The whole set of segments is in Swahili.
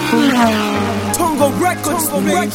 Tongo Records.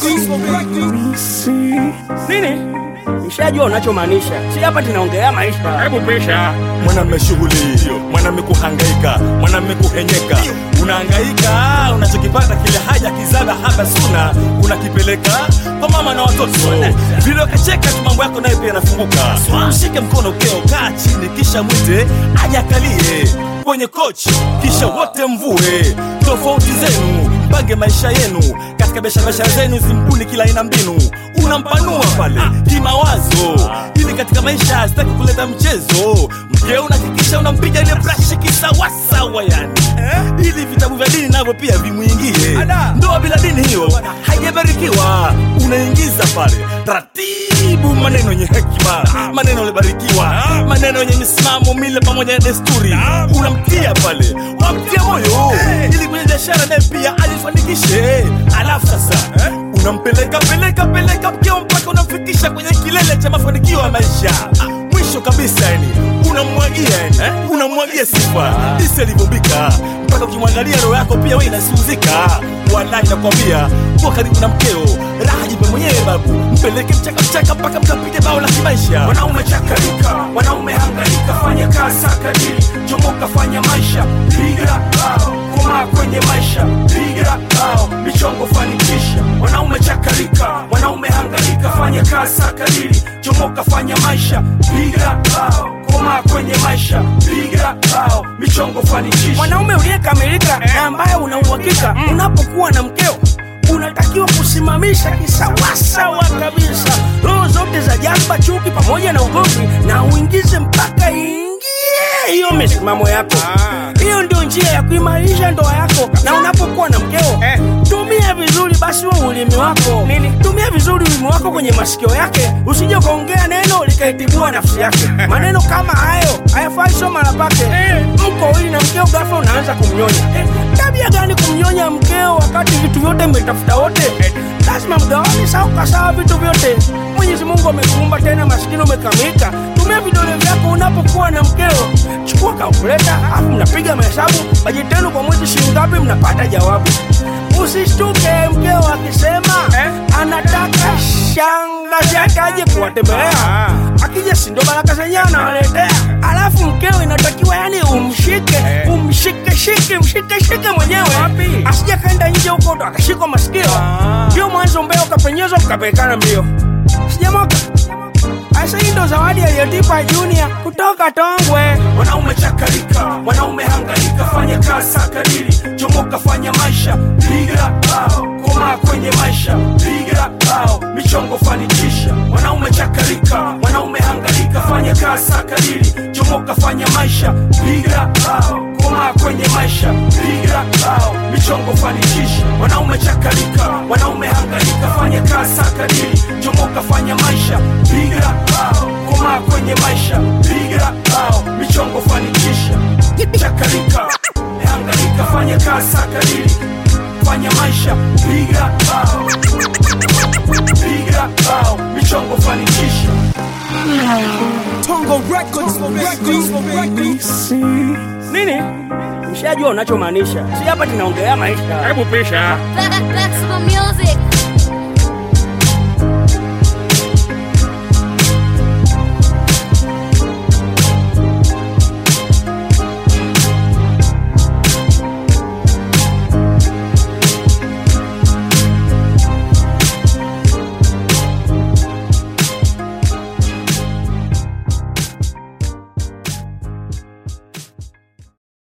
Nini? Nishajua unachomaanisha. Si hapa tunaongelea maisha. Hebu pisha. Mwanamume shughuli, mwanamume kuhangaika, mwanamume kuhenyeka. Unahangaika, unachokipata kile haja kizaga haba suna, unakipeleka kwa mama na watoto. Vile ukacheka tu mambo yako nayo pia yanafunguka. Mshike mkono ukeo, kaa chini kisha mwite aje akalie kwenye kochi, kisha wote mvue tofauti zenu, mpange maisha yenu katika biashara zenu, zimbuni kila aina mbinu. Unampanua pale kimawazo, ili katika maisha sitaki kuleta mchezo. Mkeo unahakikisha unampiga ile brush kisawasawa yani, ili vitabu vya dini navyo pia vimuingie. Ndoa bila dini hiyo haijabarikiwa. Unaingiza pale taratibu maneno yenye hekima, maneno yalibarikiwa, maneno yenye misimamo, mila pamoja na desturi. Unamtia pale, unamtia moyo, ili kwenye biashara naye pia alifanikishe. Alafu sasa unampeleka mkeo mpaka unamfikisha kwenye kilele cha mafanikio ya maisha. Mwisho kabisa yani unamwagia sifa jinsi alivyombika, mpaka ukimwangalia roho yako pia wewe inasuzika. Wallahi nakwambia, kwa karibu na mkeo, raha jipe mwenyewe babu, mpeleke mchaka mpaka mkapige bao la kimaisha. Wanaume chakarika, wanaume hangaika, fanya kazi kadiri, chomoka fanya maisha, piga bao, koma kwenye maisha, piga bao, michongo fanikisha. Wanaume chakarika, wanaume hangaika, fanya kazi kadiri, chomoka fanya maisha, piga bao, koma kwenye maisha, piga bao, michongo fanikisha. Mwanaume uliyekamilika na ambaye una uhakika, unapokuwa na mkeo unatakiwa kusimamisha kisawasawa kabisa roho zote za jamba, chuki pamoja na ugomvi, na uingize mpaka ingie hiyo misimamo yako. Hiyo ndio njia ya kuimarisha ndoa yako. Na unapokuwa na mkeo, tumia vizuri basi wewe ulimi wako. Tumia vizuri ulimi wako kwenye masikio yake, usije kaongea neno likaitibua nafsi yake. Maneno kama hayo hayafai soma la pake. Mko ili na mkeo ghafla unaanza kumnyonya. Tabia gani kumnyonya mkeo wakati vitu vyote mmetafuta wote? Lazima mgawane sawa vitu vyote. Mwenyezi Mungu amekuumba tena maskini umekamilika. Tumia vidole vyako unapokuwa na mkeo. Chukua calculator, alafu mnapiga mahesabu, bajeti yenu kwa mwezi shilingi ngapi, mnapata jawabu. Usishtuke mkeo akisema anataka shangazi yake aje kuwatembelea. Akija si ndo baraka zenyewe anawaletea. Alafu mkeo inatakiwa yani umshike mwenyewe. Asije kaenda nje huko ndo akashikwa masikio. Ndio mwanzo mbeo kapenyezwa mkapelekana mbio. Sijamoka. Asa hii ndo zawadi aliyotipa Junior kutoka Tongwe. Wanaume chakarika, wanaume hangaika, fanya kazi kadiri, chomoka fanya maisha, piga bao, koma kwenye maisha, piga bao, michongo fanikisha. Wanaume chakarika, wanaume hangaika, fanya kazi kadiri, chomoka fanya maisha, piga bao, koma kwenye maisha, piga bao, michongo fanikisha. Wanaume chakarika, wanaume hangaika, fanya kazi kadiri, chomoka fanya maisha, piga bao, koma kwenye maisha, piga bao, michongo fanikisha. Chakarika, hangaika, fanya kazi kadiri, fanya maisha, piga bao, michongo fanikisha. Tongo Records. Nini? Nishajua unachomaanisha. Si hapa tunaongelea maisha. Hebu pisha. Flexible music.